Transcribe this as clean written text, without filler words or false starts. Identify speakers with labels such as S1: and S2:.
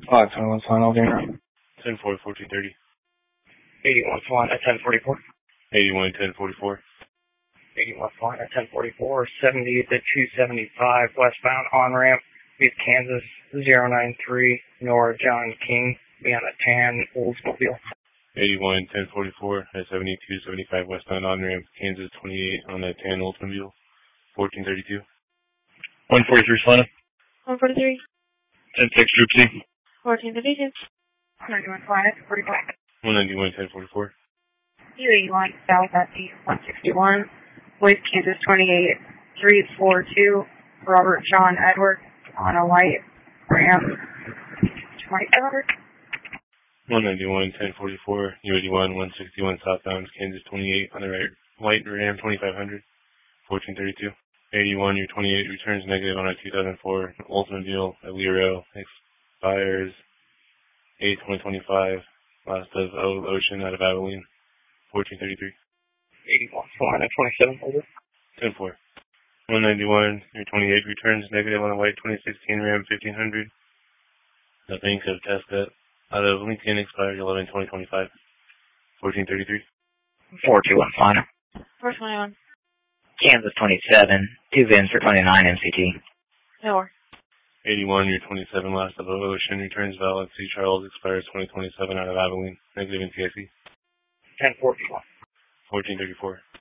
S1: 521 final game.
S2: 10-4, 1430.
S3: 81 flying at 1044.
S2: 81, 1044.
S3: 81 flying at 1044, 70 to 275 westbound on ramp, East Kansas 093, Nora John King, be on a tan Oldsmobile.
S2: 81, 1044 at 7275 westbound on ramp, Kansas 28 on a tan Oldsmobile. 1432.
S4: 143 Solana.
S5: 143.
S4: 10-6 Troop C.
S5: 1432.
S6: 91 flying at 45.
S2: 191, 1044.
S6: U81 south at 161, West Kansas 28, 342, Robert John Edwards on a white ramp, 2700.
S2: 191, 1044, U81, 161 southbound, Kansas 28 on the right, white Ram 2500, 1432. 81, U28 returns negative on a 2004 Oldsmobile Alero, expires 8/2025, last of Ocean out of Abilene, 1433.
S3: 81 flying at 27 over.
S2: 10-4. 191, U28 returns negative on a white 2016 Ram 1500, the bank of Tesca out of Lincoln, expires 11/2025, 1433.
S3: 421 flying.
S5: 421.
S7: Kansas 27, 2 VINs for 29 MCT.
S5: No.
S2: 81, U27 last of Ocean returns valid C. Charles, expires 2027 out of Abilene, negative in TIC.
S3: 1041.
S2: 1434.